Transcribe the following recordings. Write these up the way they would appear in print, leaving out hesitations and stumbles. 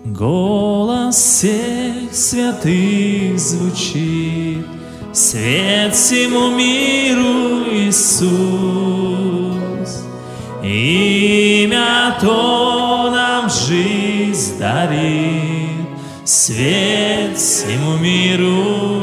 Голос всех святых звучит, свет всему миру Иисус. Имя то нам жизнь дарит, свет всему миру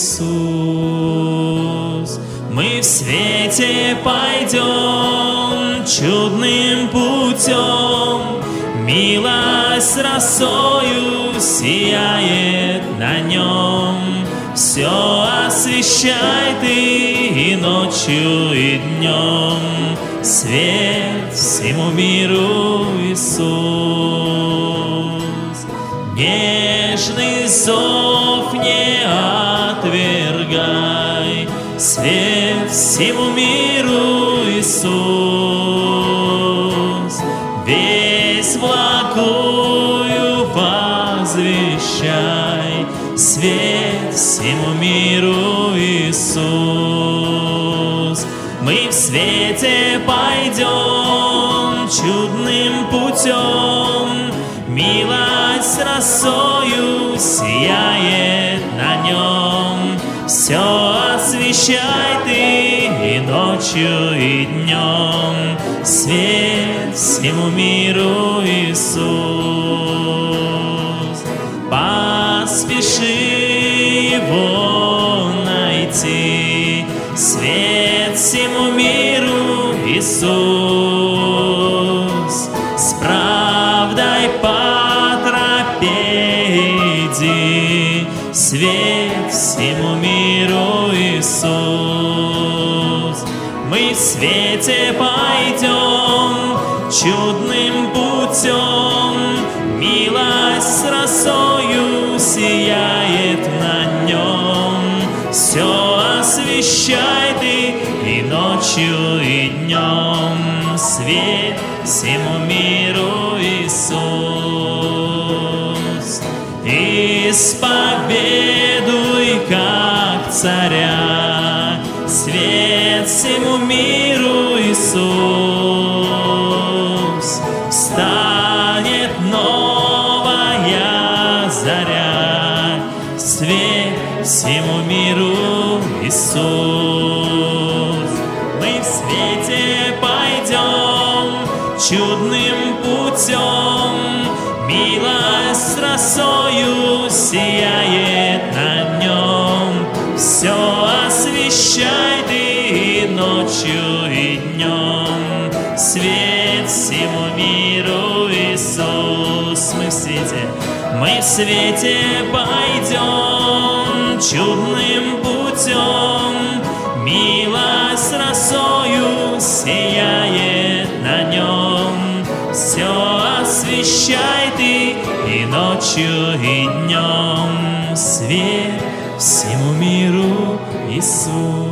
Иисус. Мы в свете пойдем чудным путем, милость росою сияет на нем. Все освещай ты и ночью, и днем, свет всему миру Иисус. Нежный зов не отвергай, свет всему миру Иисус. Весь благою возвещай, свет всему миру Иисус. Мы в свете пойдем чудным путем, милость росою сияет на нем. Все освещай ты и ночью, и днем, свет всему миру Иисус. Поспеши его найти, свет всему миру Иисус. С правдой по тропе иди, свет всему миру Иисус. Мы в свете пойдем чудным путем, милость росою сияет на нем. Все освещай ты и ночью, и днем, свет всему миру Иисус. Исповедуй как царя, свет всему миру Иисус. Встанет новая заря, свет всему миру Иисус. Мы в свете пойдем чудным путем, милость росою сияет на нем. Все освещай ты и ночью, и днем, свет всему миру Иисус. Мы в свете пойдем чудным путем, милость росою сияет на нем. Все освещай ты и ночью, и днем, свет всему миру Иисус.